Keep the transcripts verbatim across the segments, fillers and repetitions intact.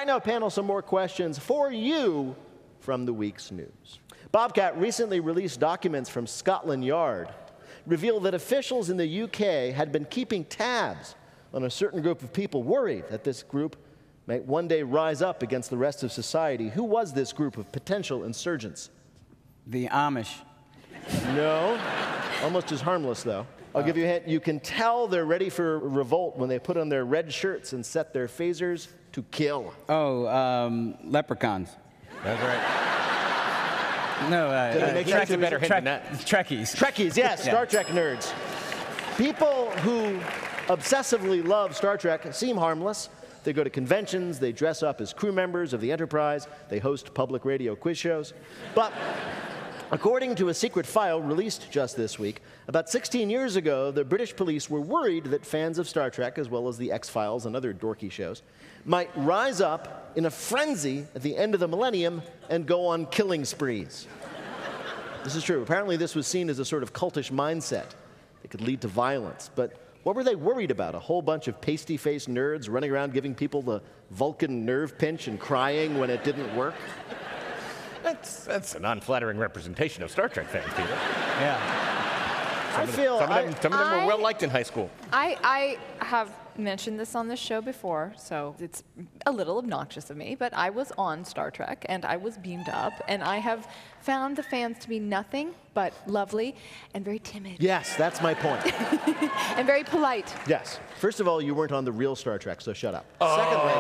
Right now, panel, some more questions for you from the week's news. Bobcat recently released documents from Scotland Yard reveal that officials in the U K had been keeping tabs on a certain group of people, worried that this group might one day rise up against the rest of society. Who was this group of potential insurgents? The Amish. No. Almost as harmless, though. I'll uh, give you a hint. You can tell they're ready for revolt when they put on their red shirts and set their phasers to kill. Oh, um, leprechauns. That's right. No, uh, uh, make Trek, a better hint Trek, than that. Trekkies. Trekkies, yes, Yeah. Star Trek nerds. People who obsessively love Star Trek seem harmless. They go to conventions, they dress up as crew members of the Enterprise, they host public radio quiz shows. But according to a secret file released just this week, about sixteen years ago, the British police were worried that fans of Star Trek, as well as the X-Files and other dorky shows, might rise up in a frenzy at the end of the millennium and go on killing sprees. This is true. Apparently this was seen as a sort of cultish mindset that could lead to violence. But what were they worried about? A whole bunch of pasty-faced nerds running around giving people the Vulcan nerve pinch and crying when it didn't work? That's, that's an unflattering representation of Star Trek fans, Peter. Yeah. I Some feel... Of them, some of them, I, some of them I- were well-liked in high school. I, I have mentioned this on this show before, so it's a little obnoxious of me, but I was on Star Trek, and I was beamed up, and I have found the fans to be nothing but lovely and very timid. yes, that's my point. And very polite. Yes. First of all, you weren't on the real Star Trek, so shut up. Oh.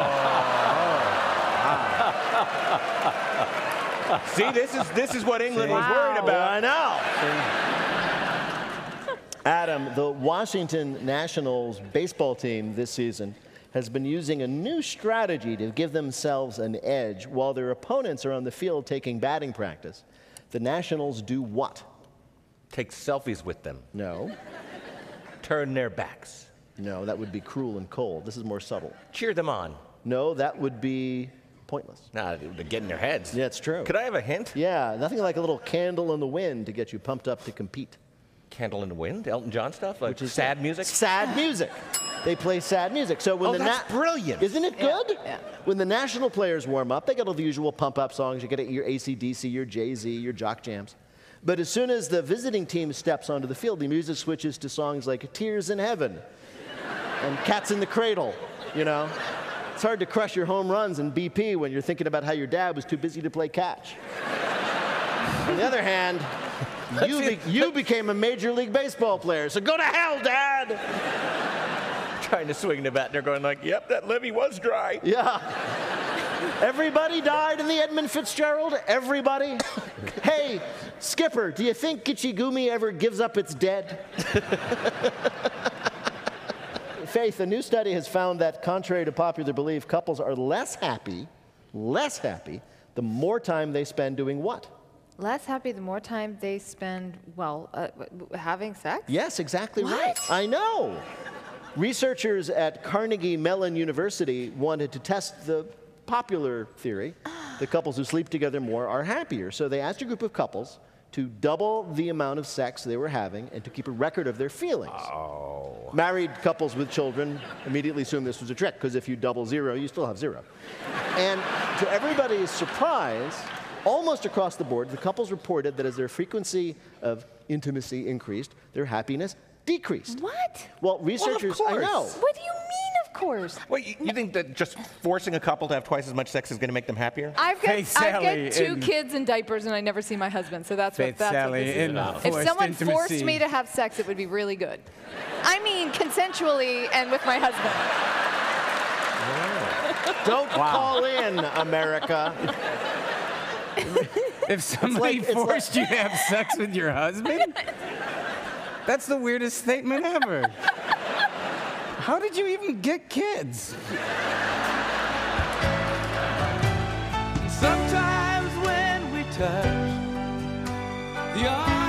Secondly... See, this is this is what England was Wow. worried about. I know. Adam, the Washington Nationals baseball team this season has been using a new strategy to give themselves an edge while their opponents are on the field taking batting practice. The Nationals do what? Take selfies with them. No. Turn their backs. No, that would be cruel and cold. This is more subtle. Cheer them on. No, that would be pointless. Nah, they're getting their heads. Yeah, it's true. Could I have a hint? Yeah, nothing like a little candle in the wind to get you pumped up to compete. Candle in the Wind, Elton John stuff, like Which is sad music. Sad music. They play sad music. So when Oh, the that's brilliant. Isn't it Yeah, good? yeah. When the national players warm up, they got all the usual pump-up songs. You get your A C D C, your Jay-Z, your jock jams. But as soon as the visiting team steps onto the field, the music switches to songs like Tears in Heaven and Cats in the Cradle, you know. It's hard to crush your home runs in B P when you're thinking about how your dad was too busy to play catch. On the other hand, you, be, you became a Major League Baseball player, so go to hell, Dad! Trying to swing the bat, and they're going like, yep, that levee was dry. Yeah. Everybody died in the Edmund Fitzgerald? Everybody? Hey, Skipper, do you think Kichigumi ever gives up its dead? Faith, a new study has found that, contrary to popular belief, couples are less happy, less happy, the more time they spend doing what? Less happy the more time they spend, well, uh, w- having sex? Yes, exactly What? right. I know. Researchers at Carnegie Mellon University wanted to test the popular theory that couples who sleep together more are happier. So they asked a group of couples to double the amount of sex they were having and to keep a record of their feelings. Oh. Married couples with children immediately assumed this was a trick, because if you double zero, you still have zero. And to everybody's surprise, almost across the board, the couples reported that as their frequency of intimacy increased, their happiness decreased. What? Well, researchers, I course. know. What do you mean, of course? Wait, you, you think that just forcing a couple to have twice as much sex is going to make them happier? I've got, Faith I've Sally got two in- kids in diapers, and I never see my husband, so that's Faith what that's Sally what this is in about. forced If someone intimacy. forced me to have sex, it would be really good. I mean, consensually and with my husband. Don't call in, America. If somebody like- it's forced you to have sex with your husband? That's the weirdest statement ever. How did you even get kids? Sometimes when we touch the